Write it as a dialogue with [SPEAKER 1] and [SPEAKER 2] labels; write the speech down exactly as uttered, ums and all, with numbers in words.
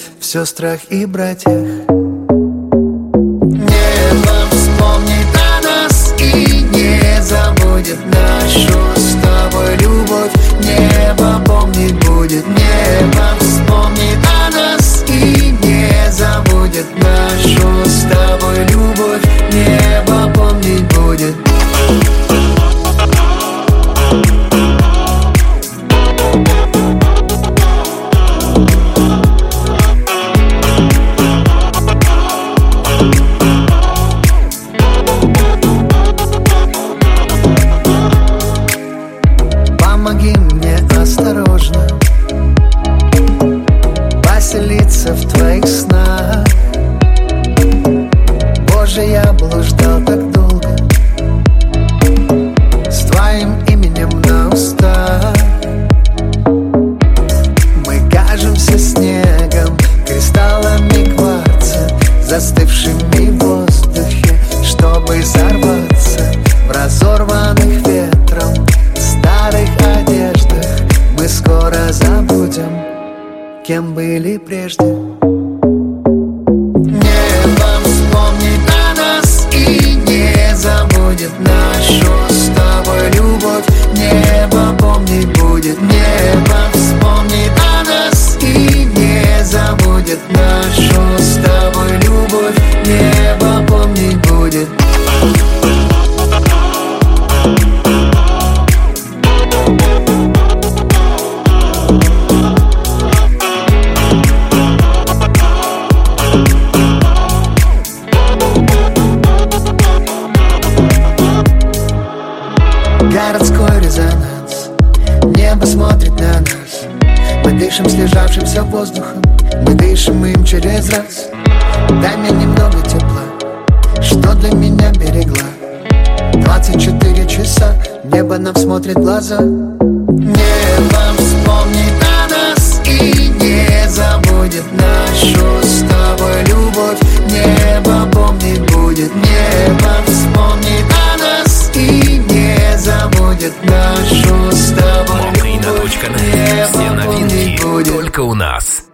[SPEAKER 1] в сестрах и братьях. Небо вспомнит о нас и не забудет нашу с тобой любовь. Небо помнить будет, небо вспомнит о нас и не забудет нашу с тобой любовь. Небо помнить будет. Помоги мне осторожно поселиться в твоих снах. Боже, я блуждал так долго с твоим именем на устах. Мы кажемся снегом, кристаллами кварца, застывшими в воздухе, чтобы сорваться в разорванных ветром старых одеждах. Мы скоро забудем, кем были прежде. Небо вспомнит о нас и не забудет нашу с тобой любовь. Небо помнить будет, небо вспомнит о нас и не забудет нашу с тобой любовь. Небо помнить будет. Городской резонанс, небо смотрит на нас. Мы дышим слежавшимся воздухом, мы дышим им через раз. Дай мне немного тепла, что для меня берегла. Двадцать четыре часа, небо нам смотрит в глаза. Небо вспомнит о нас и не забудет нашу с тобой любовь. Небо помнить будет, небо вспомнит о нас и не забудет нашу с тобой любовь.
[SPEAKER 2] Все новинки только у нас.